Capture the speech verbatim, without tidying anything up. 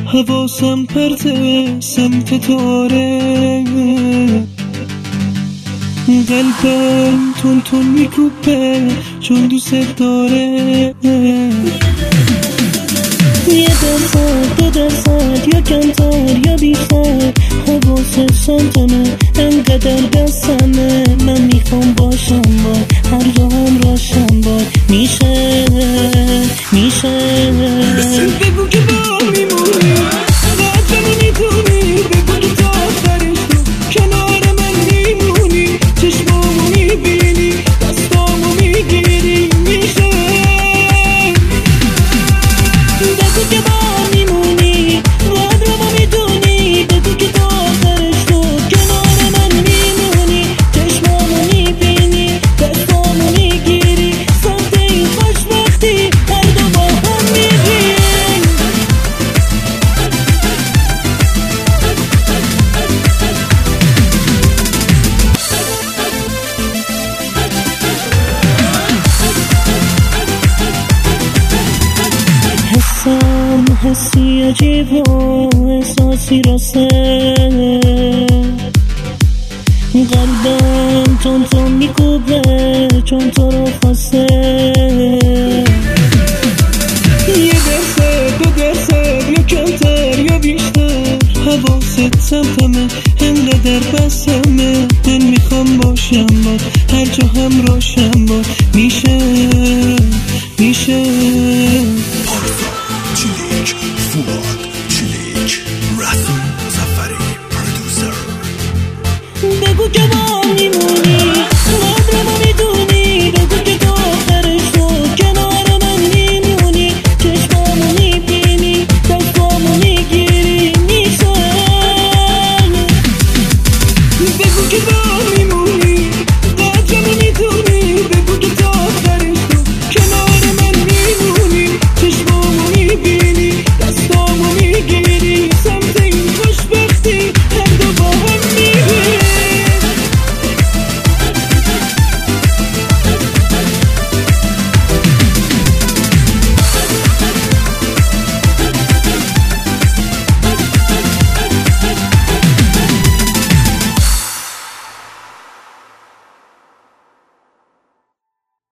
حواسم پرته سمت تاره، قلبم تون تون میکوبه چون دوست داره. یه درصد دو درصد یا کمتر یا بیشتر حواست سمتمه، انقدر دستمه. من میخوام باشم باد هر جا هم راشم باد میشه میشه. بگو که با میمونی قدرمو میتونی، بگو که تا آخرش تو کنار من میمونی، چشمامو میبینی دستامو میگیری میشه. بگو که با میمونی قدرمو میدونی، بگو که تا آخرش تو کنار من میمونی، چشمامو میبینی دستامو میگیری، سمت این خوشبختی هر دو با هم میریم. حسم حسی عجیب و احساسی راسته، قلبم تون تون میکوبه چون تو رو خواسته. یه درصد دو درصد یا کمتر یا بیشتر حواست سمتمه، انقدر بسمه. من میخوام باشم باد هر جا هم راشم باد